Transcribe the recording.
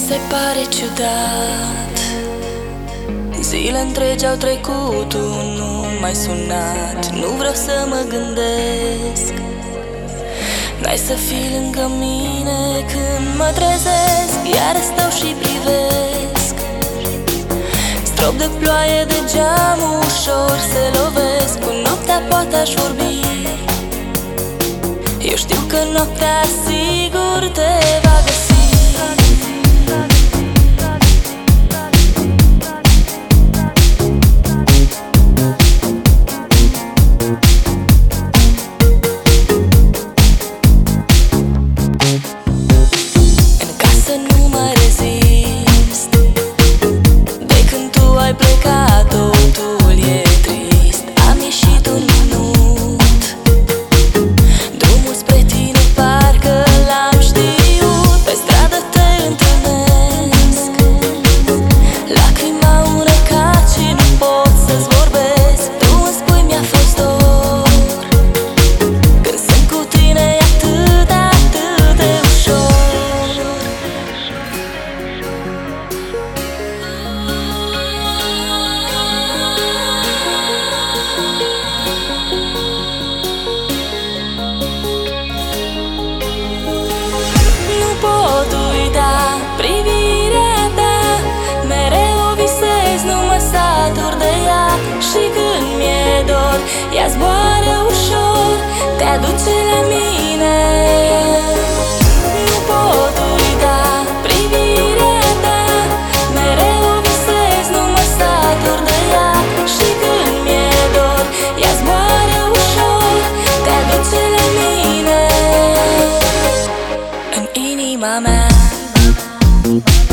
se pare ciudat. Zile întregi au trecut, tu nu m-ai sunat. Nu vreau să mă gândesc. N-ai să fii lângă mine când mă trezesc. Iar stau și privesc. Strop de ploaie de geam ușor se lovesc. Cu noaptea poate aș vorbi. Eu știu că noaptea sigur te va găsi. În casă nu mă rezist. De când tu ai plecat, totul e trist. Am ieșit un minut. Drumul spre tine parcă l-am știut. Pe stradă te întâlnesc. Lacrima unecat și nu pot să-ți vorbesc. Tu îmi spui mi-a fost dor. Când sunt cu tine e atât, atât de ușor. Nu pot uita privirea ta. Mereu o visez, nu mă satur de ea. Și când mi-e dor, ea zboară ușor, te aduce la mine. Nu pot uita privirea ta. Mereu o visez, nu mă satur de ea. Și când mi-e dor, ea zboară ușor, te aduce la mine. În inima mea